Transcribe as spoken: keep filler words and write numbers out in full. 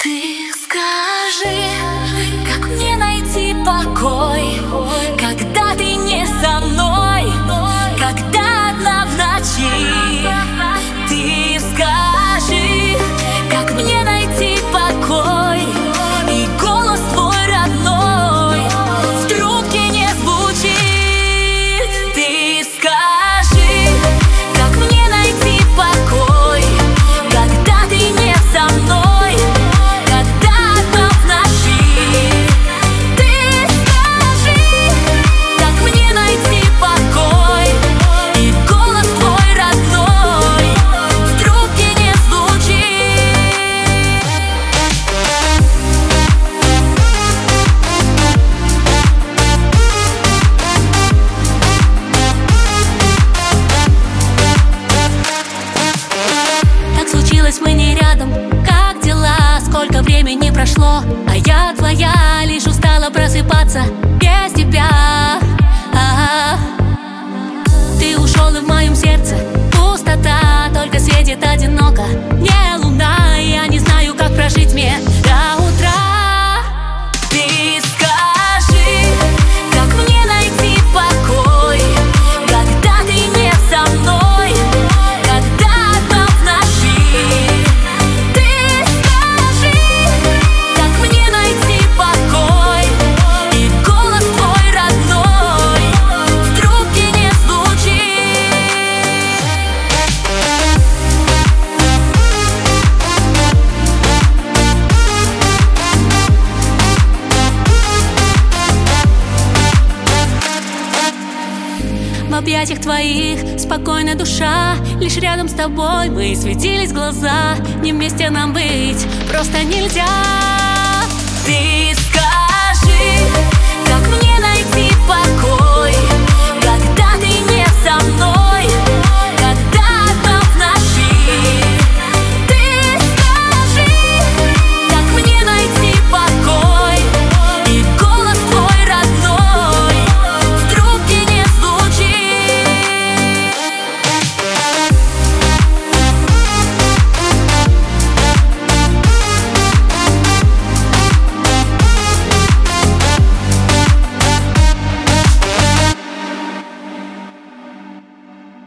Ты скажи, как мне найти покой, когда ты не со мной, когда одна в ночи. Ты скажи, как мне найти покой, и голос твой родной в трубке не звучит. Ты скажи, как мне найти покой, когда ты не со мной. Мы не рядом, как дела? Сколько времени прошло, а я твоя, лишь устала просыпаться без тебя. А-а-а. Ты ушел, и в моем сердце пустота, только светит одиноко не луна. Я не знаю, как прожить мне до утра. Ты скажи, как мне найти покой, когда ты не со мной. В объятиях твоих спокойная душа, лишь рядом с тобой мы светились глаза. Не вместе нам быть просто нельзя. Ты